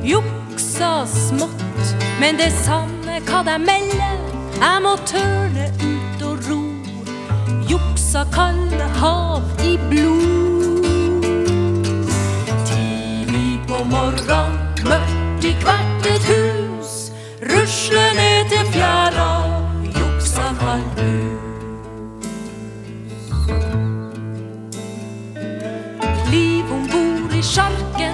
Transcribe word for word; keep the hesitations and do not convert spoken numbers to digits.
juksa smått, men det samme hva de melder, jeg må tørne ut og ro. Juksa kalde hav i blod. Tidlig på morgen, mørkt i hvert et hus, rusler ned til fjæra, juksa kald hus.